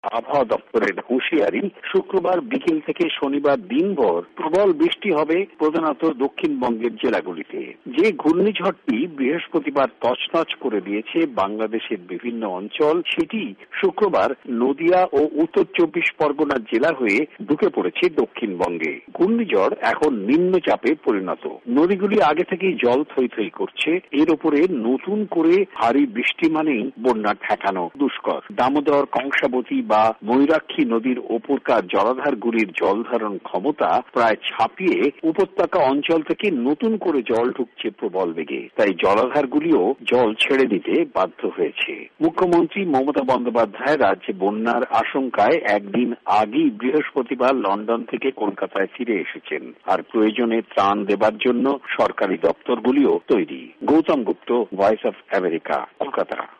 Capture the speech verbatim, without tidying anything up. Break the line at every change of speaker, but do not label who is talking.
আবহাওয়া দপ্তরের হুঁশিয়ারি, শুক্রবার বিকেল থেকে শনিবার দিনভর প্রবল বৃষ্টি হবে প্রধানত দক্ষিণবঙ্গের জেলাগুলিতে। যে ঘূর্ণিঝড়টি বৃহস্পতিবার তছনছ করে দিয়েছে বাংলাদেশের বিভিন্ন অঞ্চল, সেটি শুক্রবার নদিয়া ও উত্তর চব্বিশ পরগনা জেলা হয়ে ঢুকে পড়েছে দক্ষিণবঙ্গে। ঘূর্ণিঝড় এখন নিম্নচাপে পরিণত। নদীগুলি আগে থেকেই জল থই থই করছে। এর উপরে নতুন করে ভারী বৃষ্টি মানেই বন্যা ঠেকানো দুষ্কর। দামোদর, কংসাবতী বা ময়ূরাক্ষী নদীর ওপরকার জলাধারগুলির জলধারণ ক্ষমতা প্রায় ছাপিয়ে উপত্যকা অঞ্চল থেকে নতুন করে জল ঢুকছে প্রবল বেগে। তাই জলাধারগুলিও জল ছেড়ে দিতে বাধ্য হয়েছে। মুখ্যমন্ত্রী মমতা বন্দ্যোপাধ্যায় রাজ্যে বন্যার আশঙ্কায় একদিন আগেই বৃহস্পতিবার লন্ডন থেকে কলকাতায় ফিরে এসেছেন। আর প্রয়োজনে ত্রাণ দেবার জন্য সরকারি দপ্তরগুলিও তৈরি। Gautam Gupta, Voice of America, Kolkata.